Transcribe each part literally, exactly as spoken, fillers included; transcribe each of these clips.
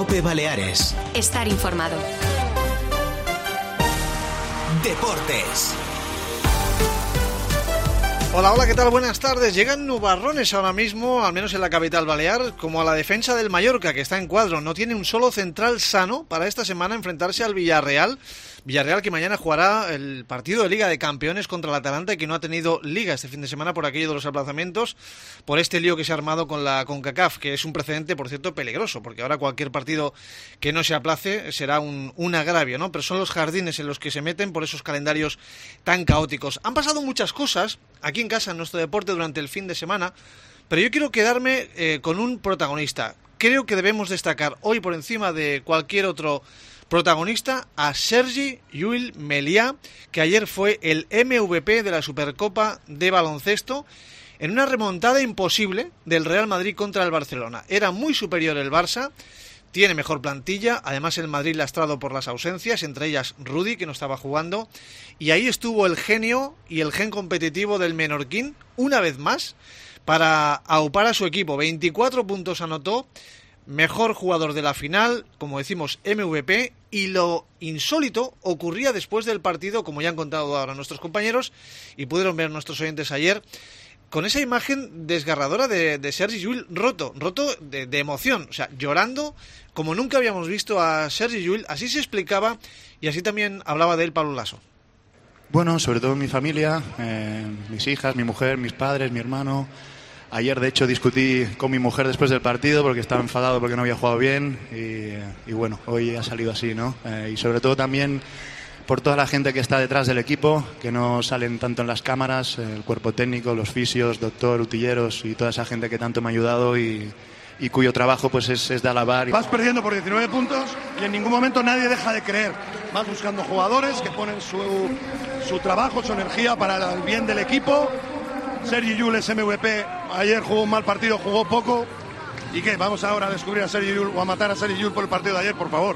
COPE Baleares. Estar informado. Deportes. Hola, hola, ¿qué tal? Buenas tardes. Llegan nubarrones ahora mismo, al menos en la capital balear, como a la defensa del Mallorca, que está en cuadro. No tiene un solo central sano para esta semana enfrentarse al Villarreal. Villarreal que mañana jugará el partido de Liga de Campeones contra el Atalanta y que no ha tenido liga este fin de semana por aquello de los aplazamientos, por este lío que se ha armado con la CONCACAF, que es un precedente, por cierto, peligroso, porque ahora cualquier partido que no se aplace será un, un agravio, ¿no? Pero son los jardines en los que se meten por esos calendarios tan caóticos. Han pasado muchas cosas aquí en casa, en nuestro deporte, durante el fin de semana, pero yo quiero quedarme eh, con un protagonista. Creo que debemos destacar hoy por encima de cualquier otro protagonista a Sergi Llull Melià, que ayer fue el M V P de la Supercopa de baloncesto en una remontada imposible del Real Madrid contra el Barcelona. Era muy superior el Barça, tiene mejor plantilla, además el Madrid lastrado por las ausencias, entre ellas Rudy, que no estaba jugando, y ahí estuvo el genio y el gen competitivo del menorquín, una vez más, para aupar a su equipo. veinticuatro puntos anotó, mejor jugador de la final, como decimos, M V P, y lo insólito ocurría después del partido, como ya han contado ahora nuestros compañeros, y pudieron ver nuestros oyentes ayer, con esa imagen desgarradora de, de Sergi Llull roto, roto de, de emoción, o sea, llorando como nunca habíamos visto a Sergi Llull. Así se explicaba y así también hablaba de él Pablo Laso. Bueno, sobre todo mi familia, eh, mis hijas, mi mujer, mis padres, mi hermano. Ayer, de hecho, discutí con mi mujer después del partido porque estaba enfadado porque no había jugado bien y, y bueno, hoy ha salido así, ¿no? Eh, y sobre todo también por toda la gente que está detrás del equipo, que no salen tanto en las cámaras, el cuerpo técnico, los fisios, doctor, utilleros y toda esa gente que tanto me ha ayudado y, y cuyo trabajo pues es, es de alabar. Vas perdiendo por diecinueve puntos y en ningún momento nadie deja de creer. Vas buscando jugadores que ponen su, su trabajo, su energía para el bien del equipo. Sergi Llull es M V P, ayer jugó un mal partido, jugó poco. ¿Y qué? Vamos ahora a descubrir a Sergi Llull o a matar a Sergi Llull por el partido de ayer, por favor.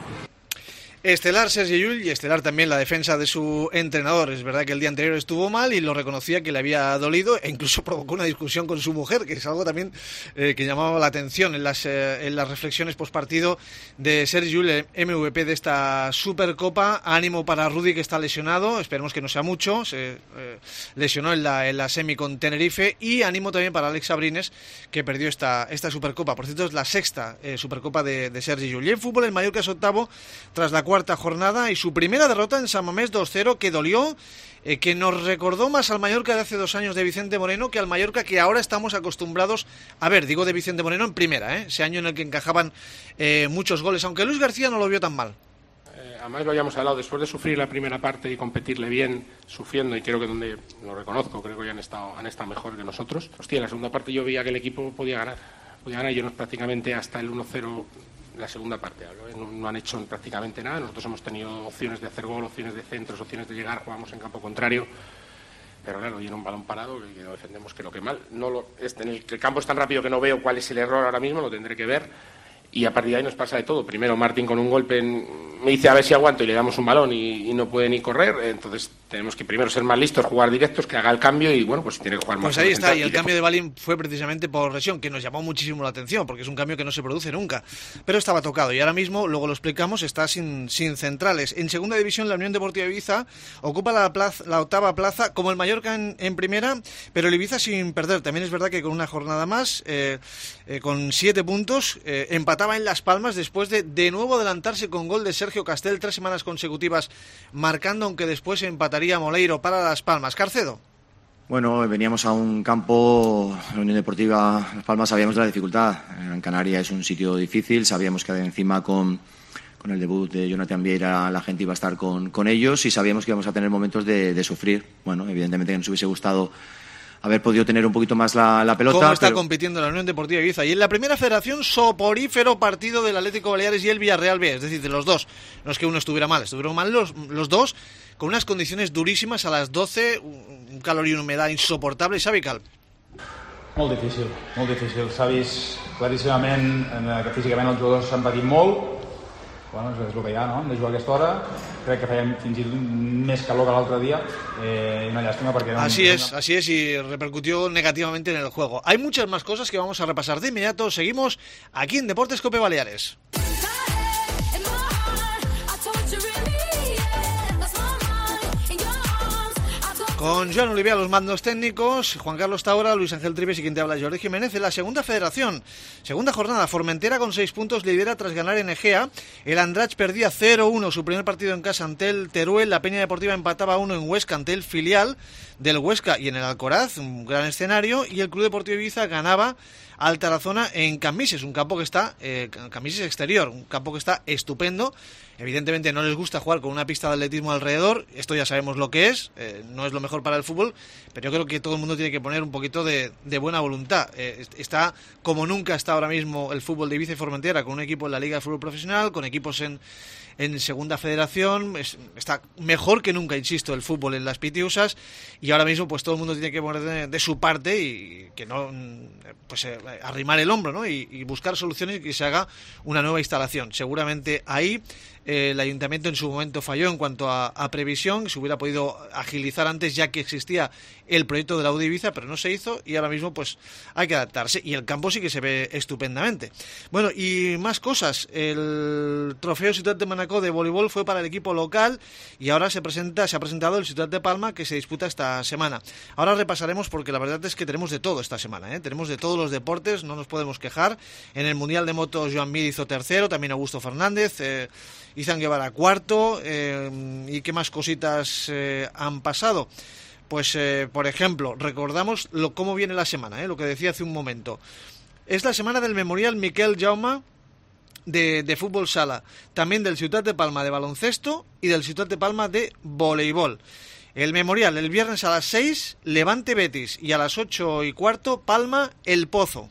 Estelar Sergi Llull y estelar también la defensa de su entrenador. Es verdad que el día anterior estuvo mal y lo reconocía, que le había dolido e incluso provocó una discusión con su mujer, que es algo también eh, que llamaba la atención en las, eh, en las reflexiones postpartido de Sergi Llull, el M V P de esta Supercopa. Ánimo para Rudy, que está lesionado, esperemos que no sea mucho, se eh, lesionó en la, en la semi con Tenerife, y ánimo también para Alex Abrines, que perdió esta, esta Supercopa. Por cierto, es la sexta eh, Supercopa de, de Sergi Llull. Y en fútbol, el Mallorca es octavo tras la cuarta jornada y su primera derrota en San Mamés dos cero, que dolió, eh, que nos recordó más al Mallorca de hace dos años de Vicente Moreno que al Mallorca que ahora estamos acostumbrados a ver. Digo de Vicente Moreno en primera, ¿eh? Ese año en el que encajaban eh, muchos goles, aunque Luis García no lo vio tan mal. Eh, además lo habíamos hablado, después de sufrir la primera parte y competirle bien, sufriendo, y creo que donde lo reconozco, creo que ya han estado, han estado mejor que nosotros. Hostia, en la segunda parte yo veía que el equipo podía ganar, podía ganar, y ellos prácticamente hasta el uno cero. La segunda parte, no, no han hecho prácticamente nada. Nosotros hemos tenido opciones de hacer gol, opciones de centros, opciones de llegar, jugamos en campo contrario, pero claro, y en un balón parado que no defendemos, creo que mal. No lo, este, en el, el campo es tan rápido que no veo cuál es el error ahora mismo, lo tendré que ver. Y a partir de ahí nos pasa de todo. Primero Martín con un golpe en, me dice a ver si aguanto y le damos un balón y, y no puede ni correr. Entonces tenemos que primero ser más listos, jugar directos, que haga el cambio y bueno, pues si tiene que jugar más. Pues ahí está, y el cambio de Balín fue precisamente por lesión, que nos llamó muchísimo la atención, porque es un cambio que no se produce nunca. Pero estaba tocado y ahora mismo, luego lo explicamos, está sin, sin centrales. En segunda división, la Unión Deportiva Ibiza ocupa la, plaza, la octava plaza, como el Mallorca en, en primera, pero el Ibiza sin perder. También es verdad que con una jornada más, eh, eh, con siete puntos, eh, empataba en Las Palmas después de de nuevo adelantarse con gol de Sergio Castel, tres semanas consecutivas marcando, aunque después empataría Moleiro para Las Palmas. Carcedo. Bueno, veníamos a un campo, la Unión Deportiva Las Palmas, sabíamos de la dificultad. En Canarias es un sitio difícil, sabíamos que encima con, con el debut de Jonathan Vieira la gente iba a estar con, con ellos y sabíamos que íbamos a tener momentos de, de sufrir. Bueno, evidentemente que nos hubiese gustado haber podido tener un poquito más la, la pelota. ¿Cómo está pero... compitiendo la Unión Deportiva Ibiza? Y en la primera federación, soporífero partido del Atlético Baleares y el Villarreal B, es decir, de los dos. No es que uno estuviera mal, estuvieron mal los, los dos, con unas condiciones durísimas a las doce, un calor y una humedad insoportable. Xavi Calp. Molt difícil, molt difícil. S'ha vist claríssimament que físicament els jugadors s'han patit molt. Bueno, és el que hi ha, no? Hem de jugar a aquesta hora. Crec que fèiem fins i tot més calor que l'altre día. Eh, una llástima porque... Así es, así es, y repercutió negativamente en el juego. Hay muchas más cosas que vamos a repasar de inmediato. Seguimos aquí en Deportes COPE Baleares. Con Joan Oliver a los mandos técnicos, Juan Carlos Taura, Luis Ángel Tribes y quien te habla, Jordi Jiménez. En la segunda federación, segunda jornada, Formentera con seis puntos lidera tras ganar en Egea. El Andratx perdía cero uno su primer partido en casa ante el Teruel. La Peña Deportiva empataba uno en Huesca ante el filial del Huesca y en el Alcoraz, un gran escenario. Y el Club Deportivo Ibiza ganaba al Tarazona en Camises, un campo que está, eh, Camises exterior, un campo que está estupendo. Evidentemente no les gusta jugar con una pista de atletismo alrededor, esto ya sabemos lo que es, eh, no es lo mejor para el fútbol, pero yo creo que todo el mundo tiene que poner un poquito de, de buena voluntad. Eh, está como nunca está ahora mismo el fútbol de Ibiza y Formentera, con un equipo en la Liga de Fútbol Profesional, con equipos en, en Segunda Federación, es, está mejor que nunca, insisto, el fútbol en las Pitiusas, y ahora mismo pues todo el mundo tiene que poner de, de su parte y que no, pues eh, arrimar el hombro, ¿no? Y, y buscar soluciones y que se haga una nueva instalación. Seguramente ahí Eh, el ayuntamiento en su momento falló en cuanto a, a previsión, se hubiera podido agilizar antes ya que existía el proyecto de la U de Ibiza, pero no se hizo y ahora mismo pues hay que adaptarse y el campo sí que se ve estupendamente. Bueno, y más cosas, el trofeo Ciutat de Manacor de voleibol fue para el equipo local y ahora se presenta, se ha presentado el Ciutat de Palma que se disputa esta semana. Ahora repasaremos porque la verdad es que tenemos de todo esta semana, ¿eh? Tenemos de todos los deportes, no nos podemos quejar. En el Mundial de Motos Joan Mir hizo tercero, también Augusto Fernández, eh, Izan Guevara cuarto, eh, y qué más cositas eh, han pasado. Pues eh, por ejemplo, recordamos lo, cómo viene la semana, eh, lo que decía hace un momento. Es la semana del Memorial Miquel Jaume de, de fútbol sala, también del Ciutat de Palma de baloncesto y del Ciutat de Palma de voleibol. El Memorial el viernes a las seis, Levante Betis, y a las ocho y cuarto Palma El Pozo.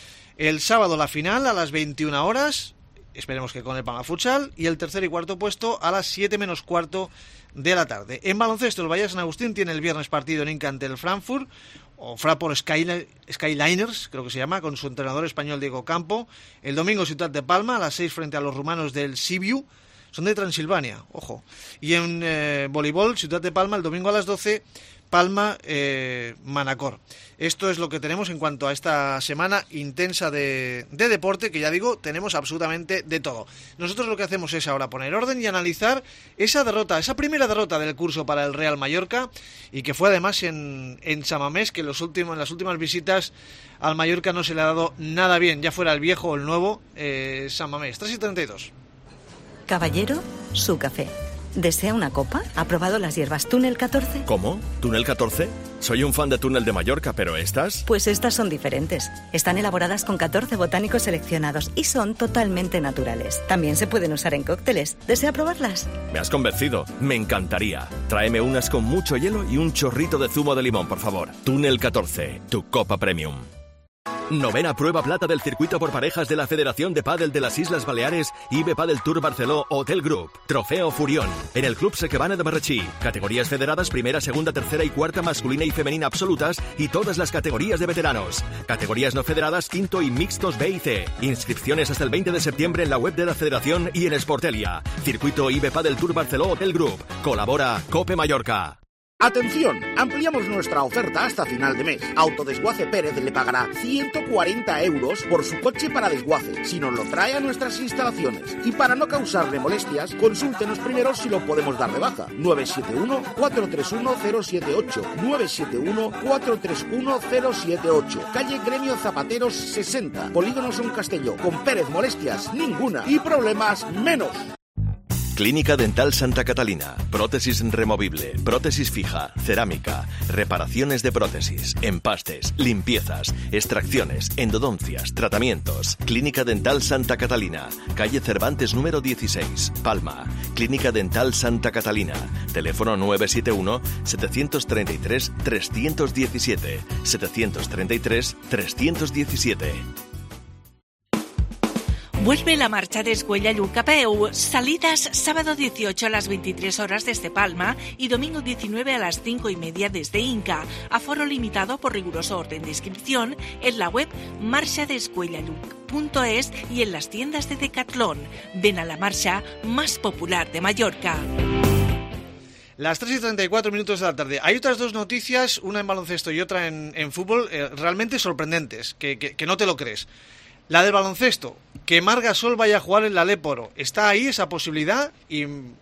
El sábado la final a las veintiuna horas, esperemos que con el Palma Futsal, y el tercer y cuarto puesto a las siete menos cuarto de la tarde. En baloncesto, el Bahía San Agustín tiene el viernes partido en Inca ante el Frankfurt, o Fraport Sky, Skyliners, creo que se llama, con su entrenador español Diego Campo. El domingo Ciutat de Palma a las seis frente a los rumanos del Sibiu, son de Transilvania, ojo. Y en eh, voleibol, Ciutat de Palma el domingo a las doce, Palma eh, Manacor. Esto es lo que tenemos en cuanto a esta semana intensa de, de deporte, que ya digo, tenemos absolutamente de todo. Nosotros lo que hacemos es ahora poner orden y analizar esa derrota, esa primera derrota del curso para el Real Mallorca, y que fue además en, en San Mamés, que en, los últimos, en las últimas visitas al Mallorca no se le ha dado nada bien, ya fuera el viejo o el nuevo eh, San Mamés. tres y treinta y dos. Caballero, su café. ¿Desea una copa? ¿Ha probado las hierbas Túnel catorce? ¿Cómo? ¿Túnel catorce? Soy un fan de Túnel de Mallorca, pero ¿estas? Pues estas son diferentes. Están elaboradas con catorce botánicos seleccionados y son totalmente naturales. También se pueden usar en cócteles. ¿Desea probarlas? Me has convencido. Me encantaría. Tráeme unas con mucho hielo y un chorrito de zumo de limón, por favor. Túnel catorce, tu copa premium. Novena prueba plata del circuito por parejas de la Federación de Pádel de las Islas Baleares I B E Padel Tour Barceló Hotel Group. Trofeo Furión. En el Club Sequebana de Marratxí. Categorías federadas primera, segunda, tercera y cuarta masculina y femenina absolutas y todas las categorías de veteranos. Categorías no federadas quinto y mixtos B y C. Inscripciones hasta el veinte de septiembre en la web de la Federación y en Sportelia. Circuito I B E Padel Tour Barceló Hotel Group. Colabora Cope Mallorca. Atención, ampliamos nuestra oferta hasta final de mes. Autodesguace Pérez le pagará ciento cuarenta euros por su coche para desguace, si nos lo trae a nuestras instalaciones. Y para no causarle molestias, consúltenos primero si lo podemos dar de baja. nueve siete uno, cuatro tres uno, cero siete ocho, nueve siete uno, cuatro tres uno, cero siete ocho. Calle Gremio Zapateros sesenta, Polígono Son Castelló. Con Pérez molestias ninguna y problemas menos. Clínica Dental Santa Catalina. Prótesis removible, prótesis fija, cerámica, reparaciones de prótesis, empastes, limpiezas, extracciones, endodoncias, tratamientos. Clínica Dental Santa Catalina. Calle Cervantes número dieciséis, Palma. Clínica Dental Santa Catalina. Teléfono nueve siete uno, siete tres tres, tres uno siete, siete tres tres, tres uno diecisiete. Vuelve la marcha de Escuela Lluc a peu. Salidas sábado dieciocho a las veintitrés horas desde Palma y domingo diecinueve a las cinco y media desde Inca. Aforo limitado por riguroso orden de inscripción en la web marcha de escuela lluc punto es y en las tiendas de Decathlon. Ven a la marcha más popular de Mallorca. Las tres y treinta y cuatro minutos de la tarde. Hay otras dos noticias, una en baloncesto y otra en, en fútbol, eh, realmente sorprendentes, que, que, que no te lo crees. La del baloncesto, que Marc Gasol vaya a jugar en la Leporo. Está ahí esa posibilidad y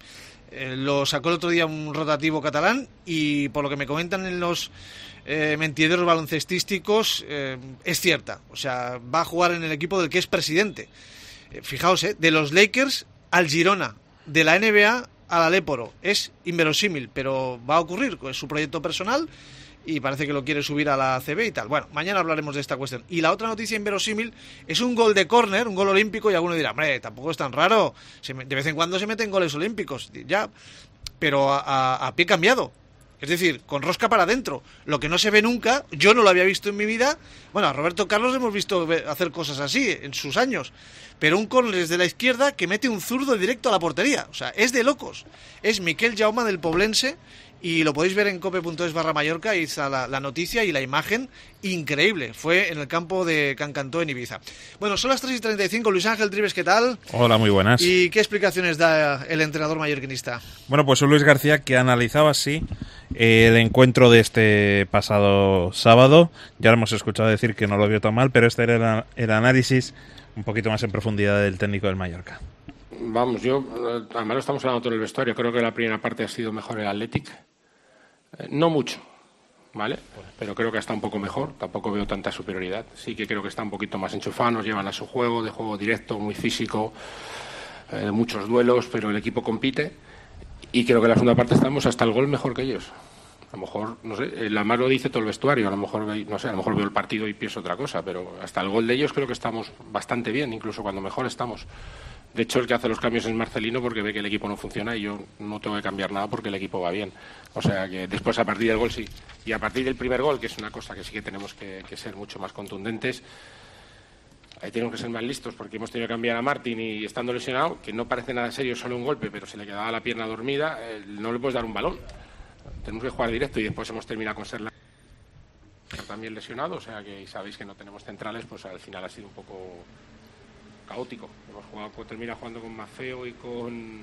Eh, lo sacó el otro día un rotativo catalán y por lo que me comentan en los eh, mentideros baloncestísticos, eh, es cierta. O sea, va a jugar en el equipo del que es presidente. Eh, fijaos, eh, de los Lakers al Girona, de la N B A al Aléporo. Es inverosímil, pero va a ocurrir. Es su proyecto personal y parece que lo quiere subir a la A C B y tal. Bueno, mañana hablaremos de esta cuestión. Y la otra noticia inverosímil es un gol de córner, un gol olímpico, y alguno dirá, hombre, tampoco es tan raro, se me, de vez en cuando se meten goles olímpicos, ya, pero a, a, a pie cambiado. Es decir, con rosca para adentro. Lo que no se ve nunca, yo no lo había visto en mi vida. Bueno, a Roberto Carlos hemos visto hacer cosas así en sus años. Pero un córner desde la izquierda que mete un zurdo directo a la portería. O sea, es de locos. Es Miquel Jaume del Poblense. Y lo podéis ver en cope.es barra Mallorca, y está la, la noticia y la imagen increíble. Fue en el campo de Can Cantó en Ibiza. Bueno, son las tres y treinta y cinco. Luis Ángel Trives, ¿qué tal? Hola, muy buenas. ¿Y qué explicaciones da el entrenador mallorquinista? Bueno, pues un Luis García que analizaba así el encuentro de este pasado sábado. Ya lo hemos escuchado decir que no lo vio tan mal, pero este era el análisis un poquito más en profundidad del técnico del Mallorca. Vamos, yo, además lo estamos hablando todo en el vestuario, creo que la primera parte ha sido mejor el Athletic. Eh, no mucho, ¿vale? Pero creo que está un poco mejor, tampoco veo tanta superioridad. Sí que creo que está un poquito más enchufado, nos llevan a su juego, de juego directo, muy físico, eh, muchos duelos, pero el equipo compite. Y creo que en la segunda parte estamos hasta el gol mejor que ellos. A lo mejor, no sé, la más lo dice todo el vestuario, a lo mejor, no sé, a lo mejor veo el partido y pienso otra cosa, pero hasta el gol de ellos creo que estamos bastante bien, incluso cuando mejor estamos. De hecho, el que hace los cambios es Marcelino porque ve que el equipo no funciona y yo no tengo que cambiar nada porque el equipo va bien. O sea que después, a partir del gol, sí. Y a partir del primer gol, que es una cosa que sí que tenemos que, que ser mucho más contundentes, ahí tenemos que ser más listos porque hemos tenido que cambiar a Martín y estando lesionado, que no parece nada serio, solo un golpe, pero se le quedaba la pierna dormida, eh, no le puedes dar un balón. Tenemos que jugar directo y después hemos terminado con Serla también lesionado, o sea que sabéis que no tenemos centrales, pues al final ha sido un poco caótico. Hemos jugado, pues, termina jugando con Maffeo y con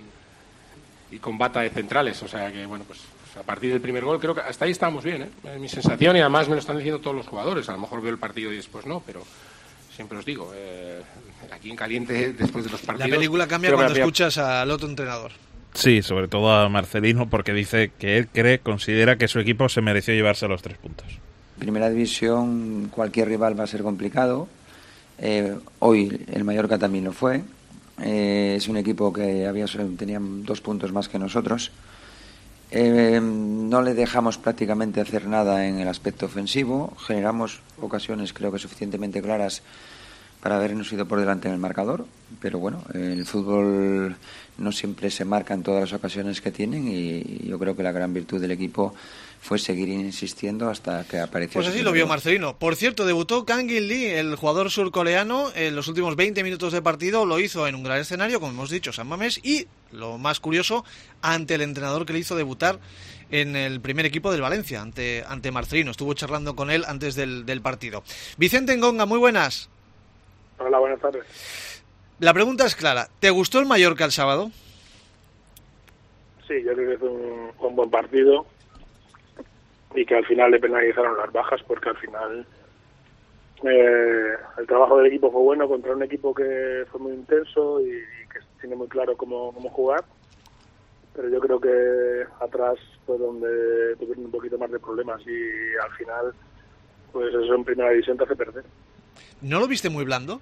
y con Bata de centrales, o sea que bueno, pues, pues a partir del primer gol creo que hasta ahí estábamos bien, ¿eh? Es mi sensación y además me lo están diciendo todos los jugadores. A lo mejor veo el partido y después no, pero siempre os digo, eh, aquí en caliente después de los partidos. La película cambia cuando había... escuchas al otro entrenador. Sí, sobre todo a Marcelino, porque dice que él cree, considera que su equipo se mereció llevarse los tres puntos. Primera división, cualquier rival va a ser complicado. Eh, hoy el Mallorca también lo fue. Eh, es un equipo que había tenía dos puntos más que nosotros. Eh, no le dejamos prácticamente hacer nada en el aspecto ofensivo. Generamos ocasiones, creo que suficientemente claras para habernos ido por delante en el marcador, pero bueno, el fútbol no siempre se marca en todas las ocasiones que tienen y yo creo que la gran virtud del equipo fue seguir insistiendo hasta que apareció. Pues así lo vio Marcelino. Por cierto, debutó Kang In Lee, el jugador surcoreano, en los últimos veinte minutos de partido. Lo hizo en un gran escenario, como hemos dicho, San Mamés, y lo más curioso, ante el entrenador que le hizo debutar en el primer equipo del Valencia, ante, ante Marcelino. Estuvo charlando con él antes del, del partido. Vicente Ngonga, muy buenas. Hola, buenas tardes. La pregunta es clara. ¿Te gustó el Mallorca el sábado? Sí, yo creo que fue un, un buen partido y que al final le penalizaron las bajas porque al final eh, el trabajo del equipo fue bueno contra un equipo que fue muy intenso y, y que tiene muy claro cómo, cómo jugar, pero yo creo que atrás fue donde tuvieron un poquito más de problemas y al final pues eso en primera división te hace perder. ¿No lo viste muy blando?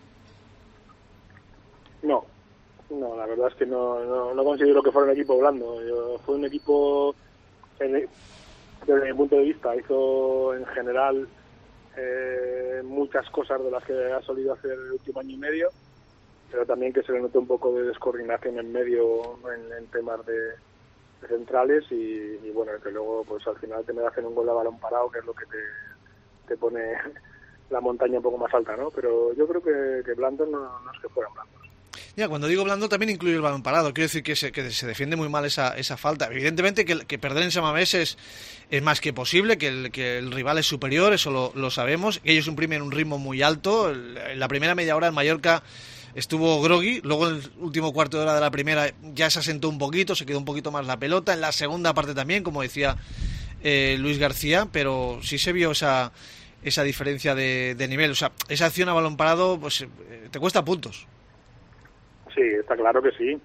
No, no, la verdad es que no, no, no considero que fuera un equipo blando. Yo, fue un equipo, en, desde mi punto de vista, hizo en general eh, muchas cosas de las que ha solido hacer el último año y medio, pero también que se le notó un poco de descoordinación en medio en, en temas de, de centrales y, y bueno, que luego pues al final te me hacen un gol a balón parado, que es lo que te, te pone la montaña un poco más alta, ¿no? Pero yo creo que, que blandos no, no es que fueran blandos. Ya, cuando digo blando también incluye el balón parado. Quiero decir que se, que se defiende muy mal esa, esa falta. Evidentemente que, que perder en San Mamés es, es más que posible, que el, que el rival es superior, eso lo, lo sabemos. Ellos imprimen un ritmo muy alto. En la primera media hora el Mallorca estuvo groggy, luego en el último cuarto de hora de la primera ya se asentó un poquito, se quedó un poquito más la pelota. En la segunda parte también, como decía eh, Luis García, pero sí se vio esa, esa diferencia de, de nivel. O sea, esa acción a balón parado pues eh, te cuesta puntos. Sí, está claro que sí.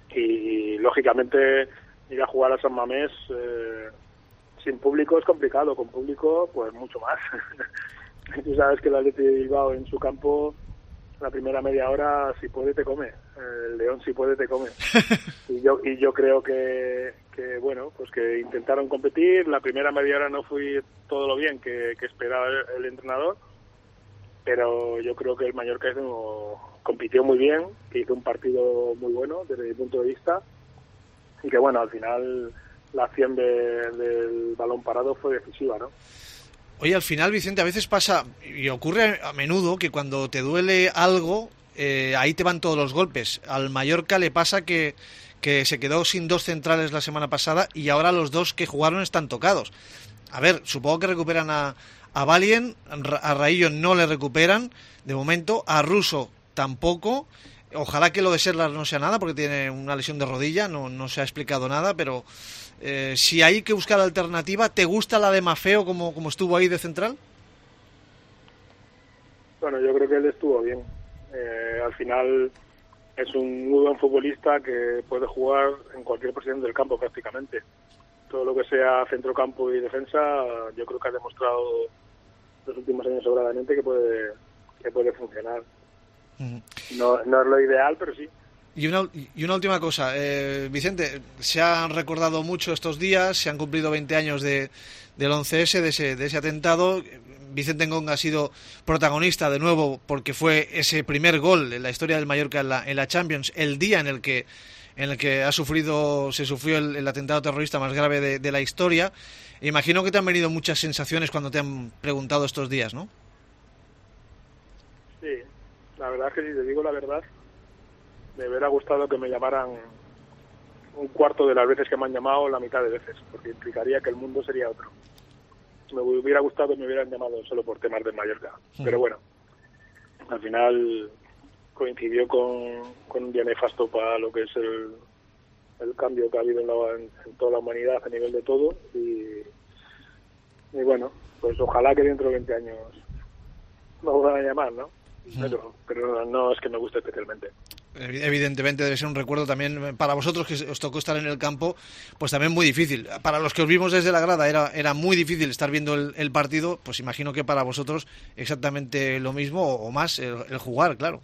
y lógicamente ir a jugar a San Mamés eh, sin público es complicado, con público pues mucho más. Tú sabes que el Athletic de Bilbao en su campo, la primera media hora, si puede te come, el León si puede te come. Y yo y yo creo que, que bueno, pues que intentaron competir, la primera media hora no fue todo lo bien que, que esperaba el, el entrenador, pero yo creo que el Mallorca no, compitió muy bien, que hizo un partido muy bueno desde mi punto de vista, y que bueno, al final la acción de, del balón parado fue decisiva, ¿no? Oye, al final, Vicente, a veces pasa, y ocurre a menudo, que cuando te duele algo, eh, ahí te van todos los golpes. Al Mallorca le pasa que, que se quedó sin dos centrales la semana pasada y ahora los dos que jugaron están tocados. A ver, supongo que recuperan a, a Valien, a Raillo no le recuperan, de momento, a Russo tampoco. Ojalá que lo de Serlas no sea nada, porque tiene una lesión de rodilla, no, no se ha explicado nada, pero... Eh, si hay que buscar alternativa, ¿te gusta la de Maffeo como, como estuvo ahí de central? Bueno, yo creo que él estuvo bien. Eh, al final es un muy buen futbolista que puede jugar en cualquier posición del campo prácticamente. Todo lo que sea centrocampo y defensa, yo creo que ha demostrado los últimos años sobradamente que puede que puede funcionar. Uh-huh. No, no es lo ideal, pero sí. Y una, y una última cosa, eh, Vicente, se han recordado mucho estos días, se han cumplido veinte años de, del once ese, de ese, de ese atentado. Vicente Ngonga ha sido protagonista de nuevo porque fue ese primer gol en la historia del Mallorca en la, en la Champions, el día en el que en el que ha sufrido se sufrió el, el atentado terrorista más grave de, de la historia. Imagino que te han venido muchas sensaciones cuando te han preguntado estos días, ¿no? Sí, la verdad es que si te digo la verdad, me hubiera gustado que me llamaran un cuarto de las veces que me han llamado, la mitad de veces, porque implicaría que el mundo sería otro. Me hubiera gustado que me hubieran llamado solo por temas de Mallorca. Sí. Pero bueno, al final coincidió con, con un día nefasto para lo que es el, el cambio que ha habido en, la, en, en toda la humanidad a nivel de todo. Y, y bueno, pues ojalá que dentro de veinte años me vuelvan a llamar, ¿no? Sí. Pero, pero no es que me guste especialmente. Evidentemente debe ser un recuerdo también para vosotros que os tocó estar en el campo, pues también muy difícil. Para los que os vimos desde la grada era, era muy difícil estar viendo el, el partido, pues imagino que para vosotros exactamente lo mismo o, o más el, el jugar, claro.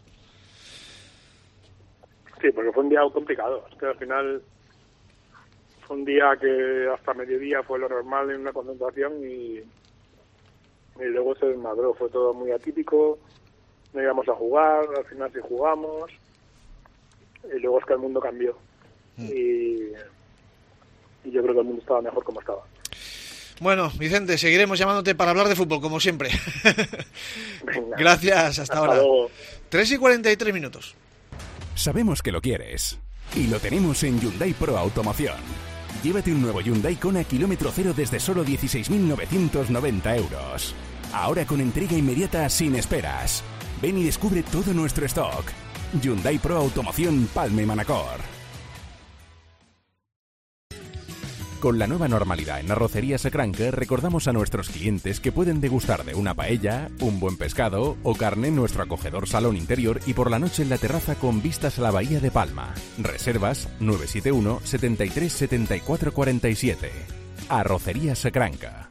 Sí, porque fue un día complicado. Es que al final fue un día que hasta mediodía fue lo normal en una concentración y, y luego se desmadró. Fue todo muy atípico, no íbamos a jugar, al final sí jugamos. Y luego es que el mundo cambió mm. y, y yo creo que el mundo estaba mejor como estaba. Bueno, Vicente, seguiremos llamándote para hablar de fútbol, como siempre. Venga. Gracias, hasta, hasta ahora. Luego. tres y cuarenta y tres minutos. Sabemos que lo quieres y lo tenemos en Hyundai Pro Automoción. Llévate un nuevo Hyundai Kona kilómetro cero desde solo dieciséis mil novecientos noventa euros. Ahora con entrega inmediata sin esperas. Ven y descubre todo nuestro stock. Hyundai Pro Automoción Palme Manacor. Con la nueva normalidad en Arrocería Sacranca, recordamos a nuestros clientes que pueden degustar de una paella, un buen pescado o carne en nuestro acogedor salón interior y por la noche en la terraza con vistas a la bahía de Palma. Reservas nueve siete uno, setenta y tres, setenta y cuatro cuarenta y siete. Arrocería Sacranca.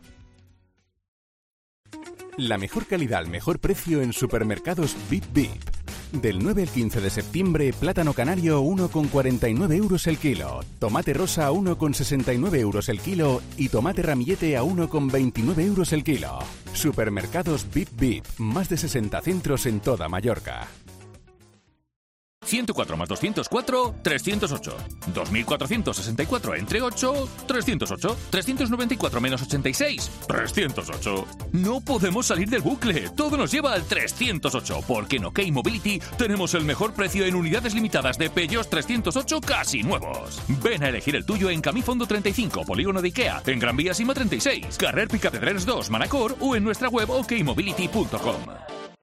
La mejor calidad al mejor precio en supermercados Bip Bip. Del nueve al quince de septiembre, plátano canario uno con cuarenta y nueve euros el kilo, tomate rosa a uno con sesenta y nueve euros el kilo y tomate ramillete a uno con veintinueve euros el kilo. Supermercados Bip Bip, más de sesenta centros en toda Mallorca. ciento cuatro más doscientos cuatro, trescientos ocho. dos mil cuatrocientos sesenta y cuatro entre ocho, trescientos ocho. trescientos noventa y cuatro menos ochenta y seis, trescientos ocho. No podemos salir del bucle. Todo nos lleva al trescientos ocho, porque en OK Mobility tenemos el mejor precio en unidades limitadas de Peugeot trescientos ocho casi nuevos. Ven a elegir el tuyo en Camí Fondo treinta y cinco, Polígono de Ikea, en Gran Vía Sima treinta y seis, Carrer Picapedrers dos, Manacor o en nuestra web ok mobility punto com.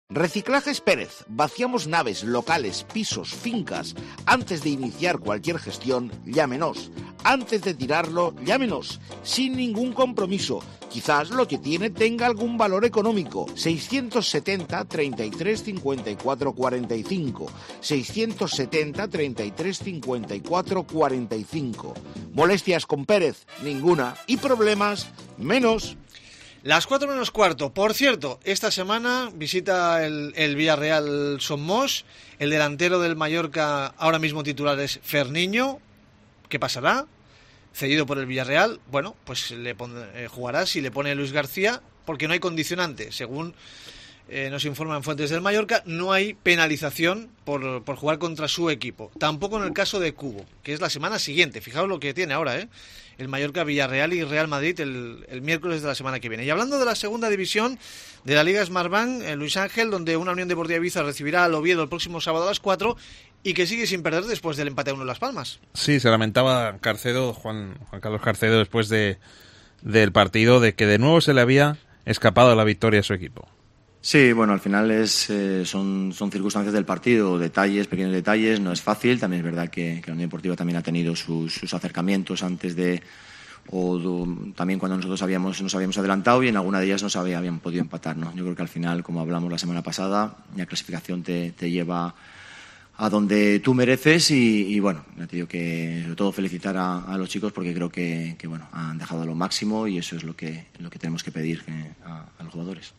Reciclajes Pérez. Vaciamos naves, locales, pisos, fincas. Antes de iniciar cualquier gestión, llámenos. Antes de tirarlo, llámenos. Sin ningún compromiso. Quizás lo que tiene tenga algún valor económico. seiscientos setenta, treinta y tres, cincuenta y cuatro, cuarenta y cinco. seiscientos setenta, treinta y tres, cincuenta y cuatro, cuarenta y cinco. ¿Molestias con Pérez? Ninguna. ¿Y problemas? Menos. Las cuatro menos cuarto. Por cierto, esta semana visita el, el Villarreal Somos. El delantero del Mallorca, ahora mismo titular, es Ferniño. ¿Qué pasará? Cedido por el Villarreal. Bueno, pues le pon, eh, jugará si le pone Luis García, porque no hay condicionante. Según eh, nos informan fuentes del Mallorca, no hay penalización por, por jugar contra su equipo. Tampoco en el caso de Cubo, que es la semana siguiente. Fijaos lo que tiene ahora, ¿eh? El Mallorca, Villarreal y Real Madrid el, el miércoles de la semana que viene. Y hablando de la segunda división de la Liga Smartbank, eh, Luis Ángel, donde una Unión Deportiva Ibiza recibirá al Oviedo el próximo sábado a las cuatro y que sigue sin perder después del empate a uno en Las Palmas. Sí, se lamentaba Carcedo, Juan, Juan Carlos Carcedo, después de del partido, de que de nuevo se le había escapado la victoria a su equipo. Sí, bueno, al final es eh, son, son circunstancias del partido, detalles, pequeños detalles, no es fácil. También es verdad que, que la Unión Deportiva también ha tenido sus, sus acercamientos antes de, o do, también cuando nosotros habíamos, nos habíamos adelantado y en alguna de ellas no se había, habían podido empatar, ¿no? Yo creo que al final, como hablamos la semana pasada, la clasificación te, te lleva a donde tú mereces y, y bueno, ya te digo que sobre todo felicitar a, a los chicos porque creo que, que bueno, han dejado lo máximo y eso es lo que, lo que tenemos que pedir eh, a, a los jugadores.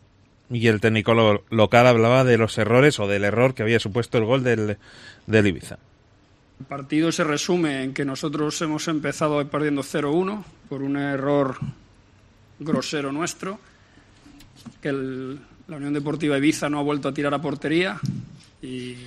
Y el técnico lo, local hablaba de los errores o del error que había supuesto el gol del, del Ibiza. El partido se resume en que nosotros hemos empezado perdiendo cero uno por un error grosero nuestro, que el, la Unión Deportiva Ibiza no ha vuelto a tirar a portería y,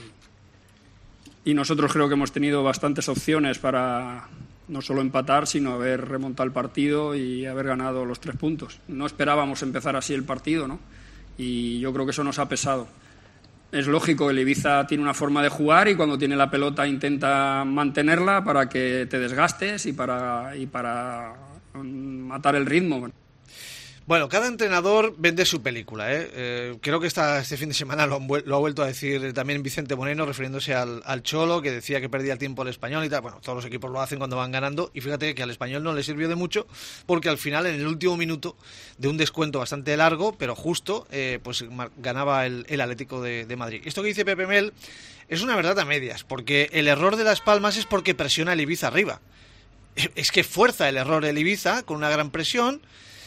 y nosotros creo que hemos tenido bastantes opciones para no solo empatar, sino haber remontado el partido y haber ganado los tres puntos. No esperábamos empezar así el partido, ¿no? Y yo creo que eso nos ha pesado. Es lógico, el Ibiza tiene una forma de jugar y cuando tiene la pelota intenta mantenerla para que te desgastes y para, y para matar el ritmo. Bueno, cada entrenador vende su película, ¿eh? Eh, creo que esta, este fin de semana lo, han, lo ha vuelto a decir también Vicente Moreno, refiriéndose al, al Cholo, que decía que perdía el tiempo el Español y tal. Bueno, todos los equipos lo hacen cuando van ganando y fíjate que al Español no le sirvió de mucho porque al final, en el último minuto de un descuento bastante largo, pero justo, eh, pues ganaba el, el Atlético de, de Madrid. Esto que dice Pepe Mel es una verdad a medias, porque el error de Las Palmas es porque presiona el Ibiza arriba. Es que fuerza el error el Ibiza con una gran presión.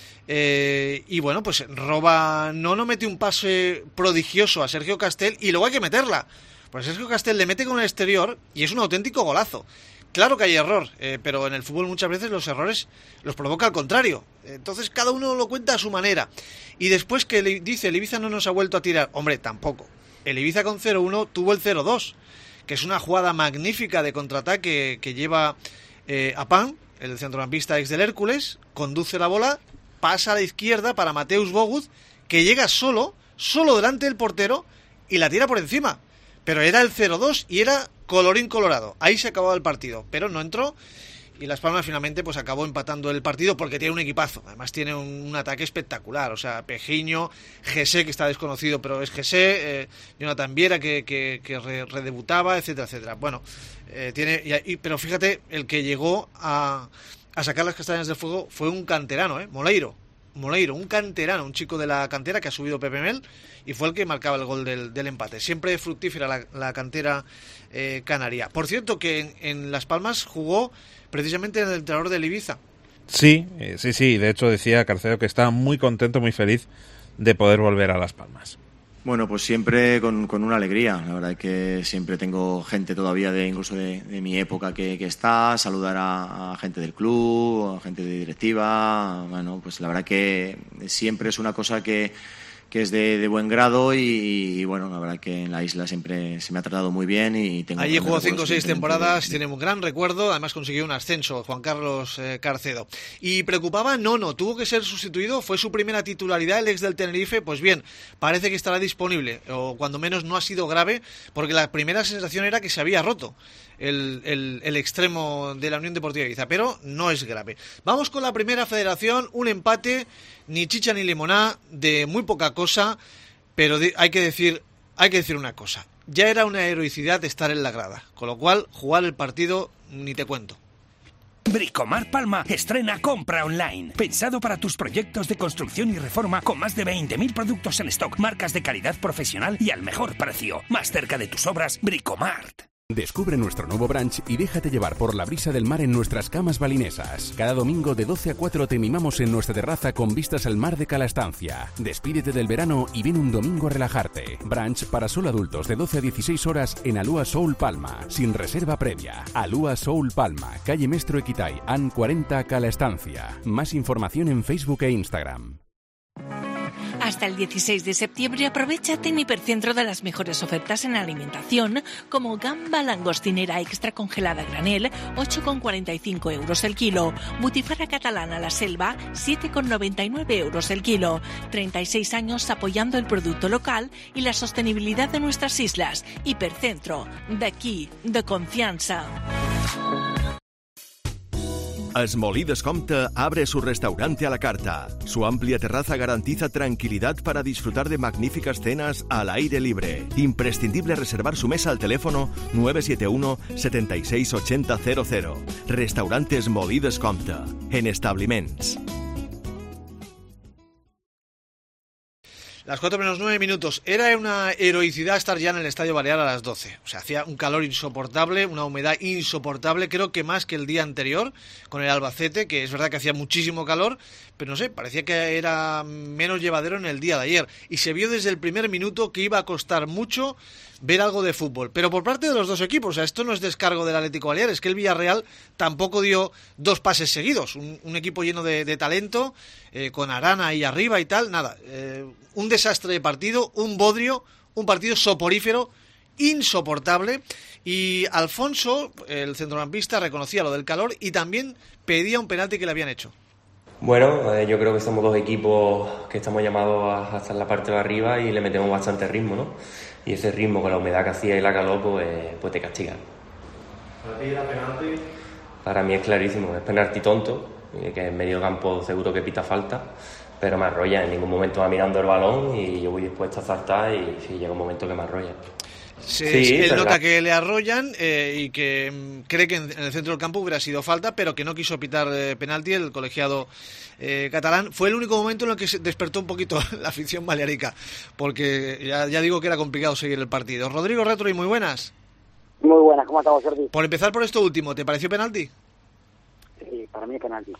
Eh, y bueno, pues roba, no, no mete un pase prodigioso a Sergio Castel y luego hay que meterla. Pues Sergio Castel le mete con el exterior y es un auténtico golazo. Claro que hay error, eh, pero en el fútbol muchas veces los errores los provoca al contrario. Entonces cada uno lo cuenta a su manera. Y después que le dice, el Ibiza no nos ha vuelto a tirar. Hombre, tampoco. El Ibiza con cero uno tuvo el cero dos, que es una jugada magnífica de contraataque que lleva eh, a Pan, el centrocampista ex del Hércules, conduce la bola, pasa a la izquierda para Mateusz Bogut, que llega solo, solo delante del portero y la tira por encima. Pero era el cero dos y era colorín colorado. Ahí se acababa el partido, pero no entró y Las Palmas finalmente pues acabó empatando el partido porque tiene un equipazo. Además tiene un, un ataque espectacular. O sea, Pejiño, Gesé, que está desconocido, pero es Gesé, eh, Jonathan Viera, que, que, que re, redebutaba, etcétera, etcétera. Bueno, eh, tiene, y, y, pero fíjate, el que llegó a... a sacar las castañas del fuego fue un canterano, ¿eh? Moleiro, Moleiro, un canterano, un chico de la cantera que ha subido Pepe Mel y fue el que marcaba el gol del, del empate. Siempre fructífera la, la cantera eh, canaria. Por cierto que en, en Las Palmas jugó precisamente el entrenador del Ibiza. Sí, eh, sí, sí, de hecho decía Carcedo que estaba muy contento, muy feliz de poder volver a Las Palmas. Bueno, pues siempre con, con una alegría. La verdad es que siempre tengo gente todavía, de incluso de, de mi época que, que está, saludar a, a gente del club, a gente de directiva. Bueno, pues la verdad que siempre es una cosa que, que es de, de buen grado y, y bueno, la verdad que en la isla siempre se me ha tratado muy bien y tengo... Allí jugó cinco o seis temporadas, de... tiene un gran recuerdo, además consiguió un ascenso, Juan Carlos eh, Carcedo. Y preocupaba Nono, tuvo que ser sustituido, fue su primera titularidad, el ex del Tenerife, pues bien, parece que estará disponible, o cuando menos no ha sido grave, porque la primera sensación era que se había roto el, el, el extremo de la Unión Deportiva Ibiza, pero no es grave. Vamos con la primera federación, un empate, ni chicha ni limoná, de muy poca cosa. pero de, hay que decir, hay que decir una cosa. Ya era una heroicidad estar en la grada, con lo cual jugar el partido ni te cuento. Bricomart Palma estrena Compra Online. Pensado para tus proyectos de construcción y reforma con más de veinte mil productos en stock, marcas de calidad profesional y al mejor precio. Más cerca de tus obras, Bricomart. Descubre nuestro nuevo brunch y déjate llevar por la brisa del mar en nuestras camas balinesas. Cada domingo de doce a cuatro te mimamos en nuestra terraza con vistas al mar de Cala Estancia. Despídete del verano y ven un domingo a relajarte. Brunch para solo adultos de doce a dieciséis horas en Alúa Soul Palma, sin reserva previa. Alúa Soul Palma, calle Mestro Equitay, A N cuarenta, Cala Estancia. Más información en Facebook e Instagram. Hasta el dieciséis de septiembre aprovechate en Hipercentro de las mejores ofertas en alimentación, como gamba langostinera extra congelada a granel, ocho con cuarenta y cinco euros el kilo. Butifara catalana La Selva, siete con noventa y nueve euros el kilo. treinta y seis años apoyando el producto local y la sostenibilidad de nuestras islas. Hipercentro, d'aquí, de confianza. Esmolí Descompte abre su restaurante a la carta. Su amplia terraza garantiza tranquilidad para disfrutar de magníficas cenas al aire libre. Imprescindible reservar su mesa al teléfono nueve siete uno, setenta y seis, ochenta, cero cero. Restaurante Esmolí Descompte, en establiments. Las cuatro menos nueve minutos. Era una heroicidad estar ya en el Estadio Balear a las doce. O sea, hacía un calor insoportable, una humedad insoportable, creo que más que el día anterior, con el Albacete, que es verdad que hacía muchísimo calor, pero no sé, parecía que era menos llevadero en el día de ayer. Y se vio desde el primer minuto que iba a costar mucho ver algo de fútbol, pero por parte de los dos equipos. O sea, esto no es descargo del Atlético Balear, es que el Villarreal tampoco dio dos pases seguidos. Un, un equipo lleno de, de talento, eh, con Arana ahí arriba y tal, nada. Eh, un desastre de partido, un bodrio, un partido soporífero, insoportable. Y Alfonso, el centrocampista, reconocía lo del calor y también pedía un penalti que le habían hecho. Bueno, eh, yo creo que somos dos equipos que estamos llamados a, a estar en la parte de arriba y le metemos bastante ritmo, ¿no? Y ese ritmo con la humedad que hacía y la calor, pues, pues te castiga. ¿Para ti era penalti? Para mí es clarísimo, es penalti tonto, que en medio campo seguro que pita falta, pero me arrolla, en ningún momento va mirando el balón y yo voy dispuesto a saltar y sí, llega un momento que me arrolla. Sí, sí, él nota que le arrollan eh, y que mm, cree que en, en el centro del campo hubiera sido falta, pero que no quiso pitar eh, penalti el colegiado eh, catalán. Fue el único momento en el que se despertó un poquito la afición balearica, porque ya, ya digo que era complicado seguir el partido. Rodrigo Retro, y muy buenas. Muy buenas, ¿cómo estamos, Jordi? Por empezar por esto último, ¿te pareció penalti? Sí, para mí es penalti.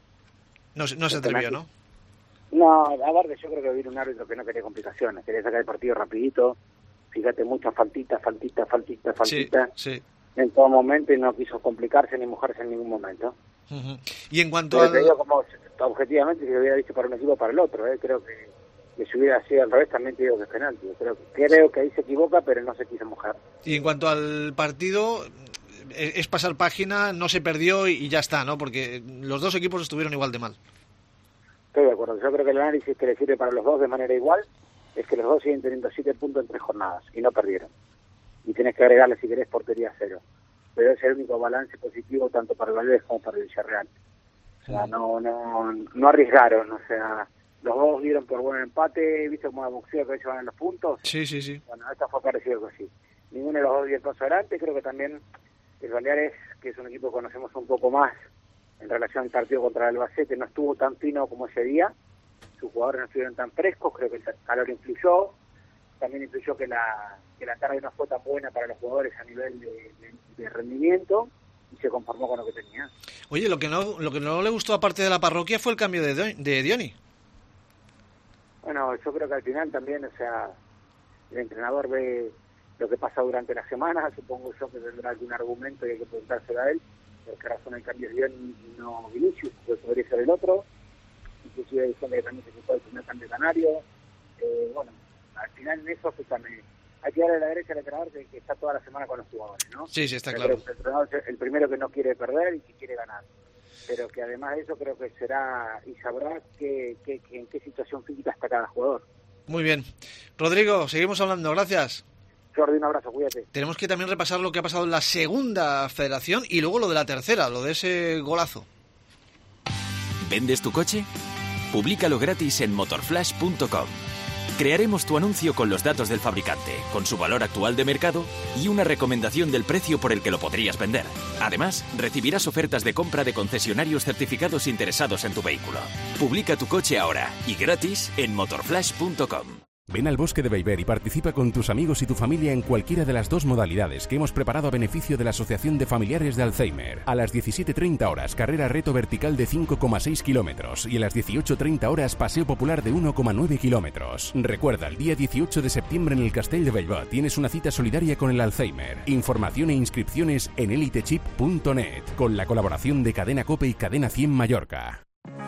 No, no se atrevió, ¿no? No, a ver, yo creo que vino un árbitro que no quería complicaciones, quería sacar el partido rapidito. Fíjate, muchas faltitas, faltitas, faltitas, faltitas, sí, sí. En todo momento, y no quiso complicarse ni mojarse en ningún momento. Uh-huh. Y en cuanto Pero al... te digo, como objetivamente, si lo hubiera visto para un equipo o para el otro, ¿eh? Creo que, que si hubiera sido al revés, también te digo que es penalti. Creo, creo que ahí se equivoca, pero no se quiso mojar. Y en cuanto al partido, es, es pasar página, no se perdió y, y ya está, ¿no? Porque los dos equipos estuvieron igual de mal. Estoy de acuerdo. Yo creo que el análisis que le sirve para los dos de manera igual es que los dos siguen teniendo siete puntos en tres jornadas y no perdieron. Y tienes que agregarle, si querés, portería cero. Pero es el único balance positivo tanto para el Valdés como para el Villarreal. O sea, no, no, no arriesgaron. O sea, los dos dieron por buen empate. ¿Viste cómo la boxeo que ellos van los puntos? Sí, sí, sí. Bueno, esta fue parecido que sí. Ninguno de los dos dio el paso adelante. Creo que también el Baleares, que es un equipo que conocemos un poco más en relación al partido contra el Albacete, no estuvo tan fino como ese día. Sus jugadores no estuvieron tan frescos, creo que el calor influyó, también influyó que la que la tarde no fue tan buena para los jugadores a nivel de, de, de rendimiento, y se conformó con lo que tenía. Oye, lo que no lo que no le gustó aparte de la parroquia fue el cambio de, Don, de Dioni. Bueno, yo creo que al final también, o sea, el entrenador ve lo que pasa durante la semana, supongo yo que tendrá algún argumento y hay que preguntárselo a él, por qué razón el cambio es Dioni y no Vinicius, que podría ser el otro. Inclusive diciendo que también se puede el primer cambio canario. Eh, bueno, al final en eso, pues también hay que darle a la derecha al entrenador que, que está toda la semana con los jugadores, ¿no? Sí, sí, está Pero claro. El entrenador es el primero que no quiere perder y que quiere ganar. Pero que además de eso creo que será y sabrá que, que, que en qué situación física está cada jugador. Muy bien. Rodrigo, seguimos hablando, gracias. Jordi, un abrazo, cuídate. Tenemos que también repasar lo que ha pasado en la segunda federación y luego lo de la tercera, lo de ese golazo. ¿Vendes tu coche? Públicalo gratis en motorflash punto com. Crearemos tu anuncio con los datos del fabricante, con su valor actual de mercado y una recomendación del precio por el que lo podrías vender. Además, recibirás ofertas de compra de concesionarios certificados interesados en tu vehículo. Publica tu coche ahora y gratis en motorflash punto com. Ven al Bosque de Beiber y participa con tus amigos y tu familia en cualquiera de las dos modalidades que hemos preparado a beneficio de la Asociación de Familiares de Alzheimer. A las diecisiete treinta horas, carrera reto vertical de cinco coma seis kilómetros y a las dieciocho treinta horas, paseo popular de uno coma nueve kilómetros. Recuerda, el día dieciocho de septiembre en el Castell de Bellver tienes una cita solidaria con el Alzheimer. Información e inscripciones en elitechip punto net, con la colaboración de Cadena Cope y Cadena cien Mallorca.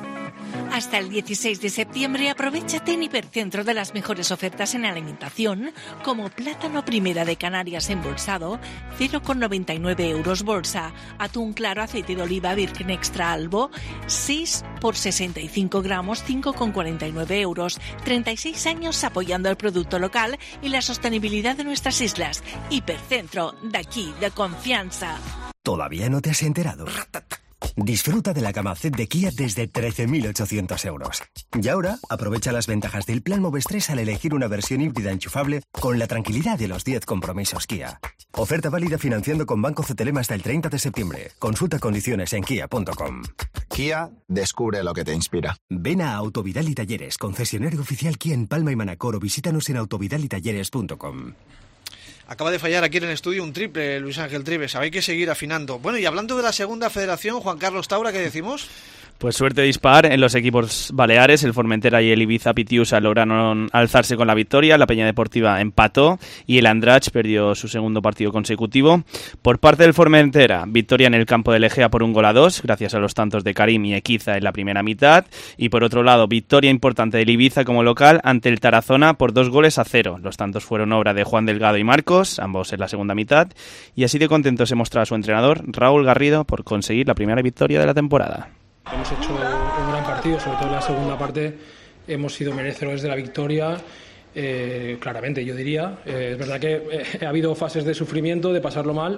Hasta el dieciséis de septiembre aprovéchate en Hipercentro de las mejores ofertas en alimentación, como plátano primera de Canarias embolsado, cero coma noventa y nueve euros bolsa, atún claro aceite de oliva virgen extra albo, seis por sesenta y cinco gramos, cinco coma cuarenta y nueve euros, treinta y seis años apoyando el producto local y la sostenibilidad de nuestras islas. Hipercentro, de aquí, de confianza. ¿Todavía no te has enterado? Disfruta de la gama Z de Kia desde trece mil ochocientos euros. Y ahora, aprovecha las ventajas del plan Moves tres al elegir una versión híbrida enchufable con la tranquilidad de los diez compromisos Kia. Oferta válida financiando con Banco C T L M hasta el treinta de septiembre. Consulta condiciones en kia punto com. Kia, descubre lo que te inspira. Ven a Autovidal y Talleres, concesionario oficial Kia en Palma y Manacor, o visítanos en autovidal y talleres punto com. Acaba de fallar aquí en el estudio un triple, Luis Ángel Trives. Hay que seguir afinando. Bueno, y hablando de la segunda federación, Juan Carlos Taura, ¿qué decimos? Pues suerte dispar en los equipos baleares. El Formentera y el Ibiza Pitiusa lograron alzarse con la victoria. La Peña Deportiva empató y el Andratx perdió su segundo partido consecutivo. Por parte del Formentera, victoria en el campo del Egea por un gol a dos, gracias a los tantos de Karim y Equiza en la primera mitad. Y por otro lado, victoria importante del Ibiza como local ante el Tarazona por dos goles a cero. Los tantos fueron obra de Juan Delgado y Marcos, ambos en la segunda mitad. Y así de contento se mostraba su entrenador, Raúl Garrido, por conseguir la primera victoria de la temporada. Hemos hecho un gran partido, sobre todo en la segunda parte hemos sido merecedores de la victoria, eh, claramente yo diría. Eh, es verdad que eh, ha habido fases de sufrimiento, de pasarlo mal.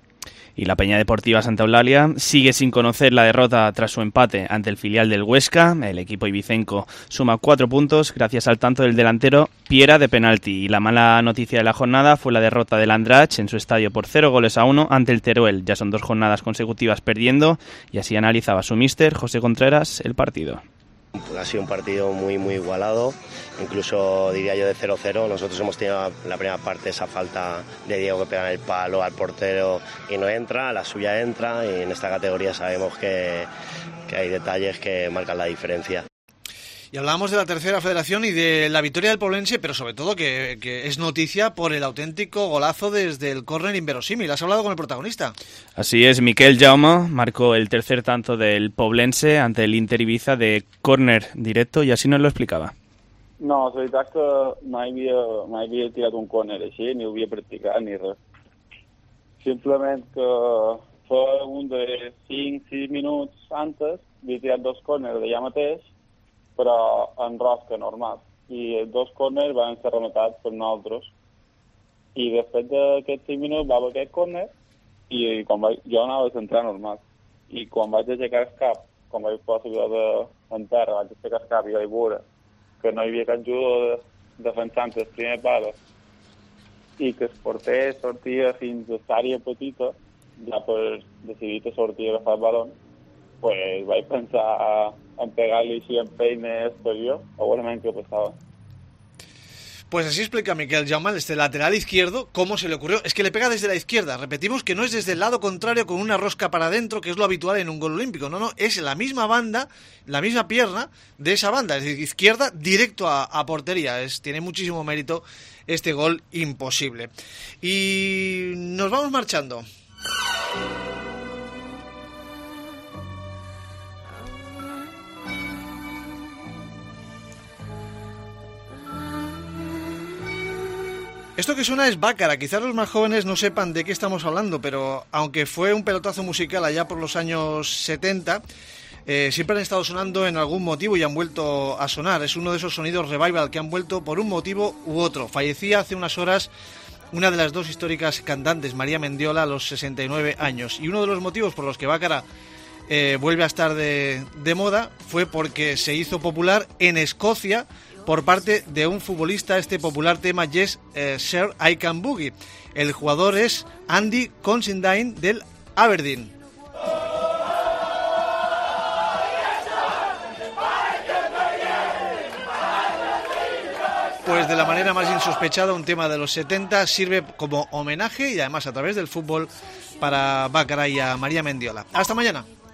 Y la Peña Deportiva Santa Eulalia sigue sin conocer la derrota tras su empate ante el filial del Huesca. El equipo ibicenco suma cuatro puntos gracias al tanto del delantero Piera de penalti. Y la mala noticia de la jornada fue la derrota del Andratx en su estadio por cero goles a uno ante el Teruel. Ya son dos jornadas consecutivas perdiendo, y así analizaba su míster José Contreras el partido. Ha sido un partido muy muy igualado, incluso diría yo de cero cero. Nosotros hemos tenido en la primera parte esa falta de Diego que pega en el palo al portero y no entra, la suya entra, y en esta categoría sabemos que, que hay detalles que marcan la diferencia. Y hablábamos de la tercera federación y de la victoria del Poblense, pero sobre todo que, que es noticia por el auténtico golazo desde el córner inverosímil. ¿Has hablado con el protagonista? Así es, Miquel Jaume marcó el tercer tanto del Poblense ante el Inter Ibiza de córner directo, i així nos lo explicava. No, la veritat és que mai havia, mai havia tirat un córner així, ni ho havia practicat ni res. Simplement que fa un de cinc sis minuts antes havia tirat dos córners d'allà mateix, però en rosca normal, i els dos córners van ser rematats per nosaltres. I després d'aquests cinc minuts va haver aquest córner i quan vaig, jo anava a centrar normal. I quan vaig aixecar el cap, quan vaig posar la pilota en terra, vaig aixecar el cap i vaig veure que no hi havia cap jugador defensant el primer pal i que el porter sortia fins a l'àrea petita, ja per decidir que sortia a agafar el baló, pues vaig pensar en pegarle així en peine exterior, segurament que pasaba. Pues así explica Miquel Jaume, este lateral izquierdo, cómo se le ocurrió. Es que le pega desde la izquierda. Repetimos que no es desde el lado contrario con una rosca para adentro, que es lo habitual en un gol olímpico. No, no, es la misma banda, la misma pierna de esa banda, es decir, izquierda directo a, a portería. Es, tiene muchísimo mérito este gol imposible. Y nos vamos marchando. Esto que suena es Bácara. Quizás los más jóvenes no sepan de qué estamos hablando, pero aunque fue un pelotazo musical allá por los años setenta, eh, siempre han estado sonando en algún motivo y han vuelto a sonar. Es uno de esos sonidos revival que han vuelto por un motivo u otro. Fallecía hace unas horas una de las dos históricas cantantes, María Mendiola, a los sesenta y nueve años. Y uno de los motivos por los que Bácara eh, vuelve a estar de, de moda fue porque se hizo popular en Escocia por parte de un futbolista este popular tema Yes, eh, Sir, I Can Boogie. El jugador es Andy Considine del Aberdeen. Pues de la manera más insospechada, un tema de los setenta sirve como homenaje y además a través del fútbol para Baccarat y a María Mendiola. Hasta mañana.